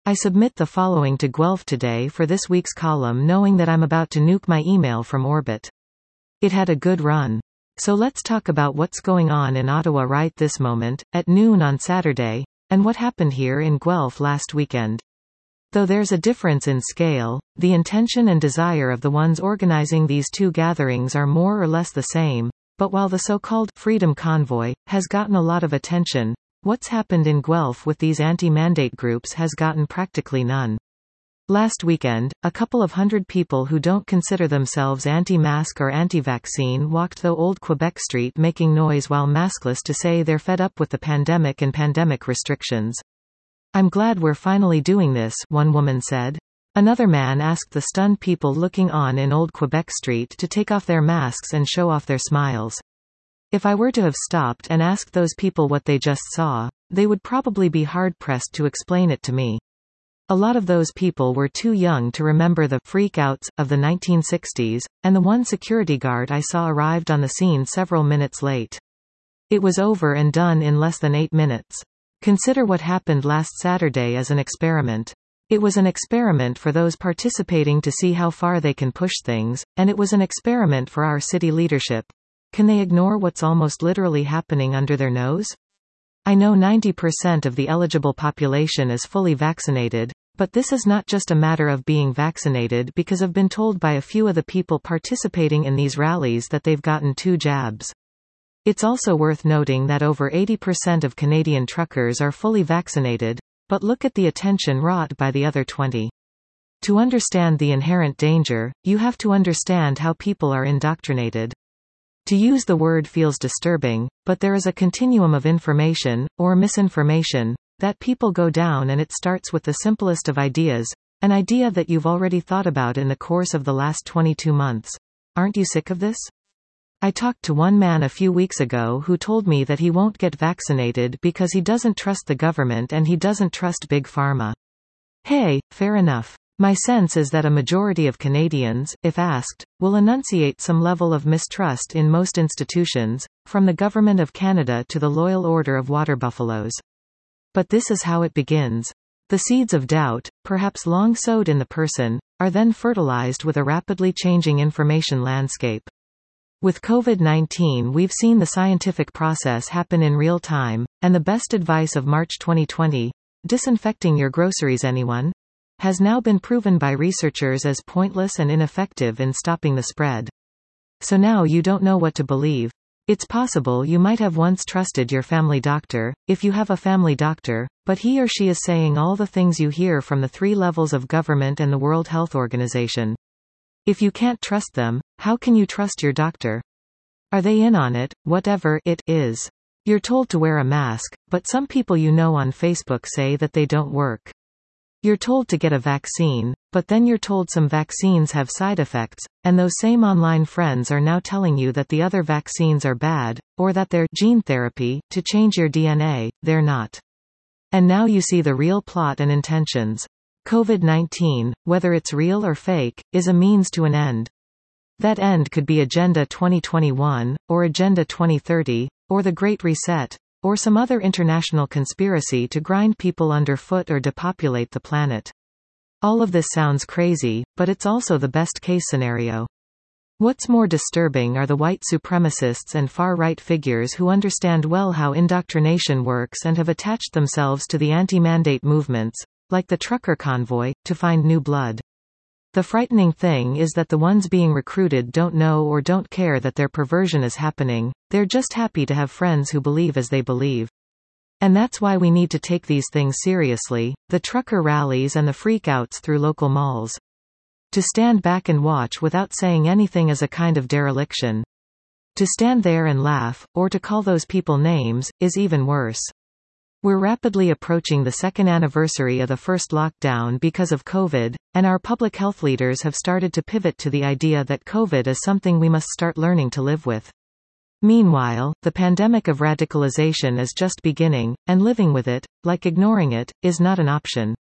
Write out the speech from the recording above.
I submit the following to Guelph today for this week's column knowing that I'm about to nuke my email from orbit. It had a good run. So let's talk about what's going on in Ottawa right this moment, at noon on Saturday, and what happened here in Guelph last weekend. Though there's a difference in scale, the intention and desire of the ones organizing these two gatherings are more or less the same, but while the so-called Freedom Convoy has gotten a lot of attention, what's happened in Guelph with these anti-mandate groups has gotten practically none. Last weekend, a couple of hundred people who don't consider themselves anti-mask or anti-vaccine walked the Old Quebec Street making noise while maskless to say they're fed up with the pandemic and pandemic restrictions. "I'm glad we're finally doing this," one woman said. Another man asked the stunned people looking on in Old Quebec Street to take off their masks and show off their smiles. If I were to have stopped and asked those people what they just saw, they would probably be hard-pressed to explain it to me. A lot of those people were too young to remember the freak-outs of the 1960s, and the one security guard I saw arrived on the scene several minutes late. It was over and done in less than 8 minutes. Consider what happened last Saturday as an experiment. It was an experiment for those participating to see how far they can push things, and it was an experiment for our city leadership. Can they ignore what's almost literally happening under their nose? I know 90% of the eligible population is fully vaccinated, but this is not just a matter of being vaccinated because I've been told by a few of the people participating in these rallies that they've gotten 2 jabs. It's also worth noting that over 80% of Canadian truckers are fully vaccinated, but look at the attention wrought by the other 20. To understand the inherent danger, you have to understand how people are indoctrinated. To use the word feels disturbing, but there is a continuum of information, or misinformation, that people go down, and it starts with the simplest of ideas, an idea that you've already thought about in the course of the last 22 months. Aren't you sick of this? I talked to one man a few weeks ago who told me that he won't get vaccinated because he doesn't trust the government and he doesn't trust Big Pharma. Hey, fair enough. My sense is that a majority of Canadians, if asked, will enunciate some level of mistrust in most institutions, from the Government of Canada to the Loyal Order of Water Buffaloes. But this is how it begins. The seeds of doubt, perhaps long sowed in the person, are then fertilized with a rapidly changing information landscape. With COVID-19 we've seen the scientific process happen in real time, and the best advice of March 2020, disinfecting your groceries anyone? Has now been proven by researchers as pointless and ineffective in stopping the spread. So now you don't know what to believe. It's possible you might have once trusted your family doctor, if you have a family doctor, but he or she is saying all the things you hear from the 3 levels of government and the World Health Organization. If you can't trust them, how can you trust your doctor? Are they in on it, whatever it is? You're told to wear a mask, but some people you know on Facebook say that they don't work. You're told to get a vaccine, but then you're told some vaccines have side effects, and those same online friends are now telling you that the other vaccines are bad, or that they're gene therapy, to change your DNA, they're not. And now you see the real plot and intentions. COVID-19, whether it's real or fake, is a means to an end. That end could be Agenda 2021, or Agenda 2030, or the Great Reset, or some other international conspiracy to grind people underfoot or depopulate the planet. All of this sounds crazy, but it's also the best-case scenario. What's more disturbing are the white supremacists and far-right figures who understand well how indoctrination works and have attached themselves to the anti-mandate movements, like the trucker convoy, to find new blood. The frightening thing is that the ones being recruited don't know or don't care that their perversion is happening, they're just happy to have friends who believe as they believe. And that's why we need to take these things seriously, the trucker rallies and the freakouts through local malls. To stand back and watch without saying anything is a kind of dereliction. To stand there and laugh, or to call those people names, is even worse. We're rapidly approaching the 2nd anniversary of the first lockdown because of COVID, and our public health leaders have started to pivot to the idea that COVID is something we must start learning to live with. Meanwhile, the pandemic of radicalization is just beginning, and living with it, like ignoring it, is not an option.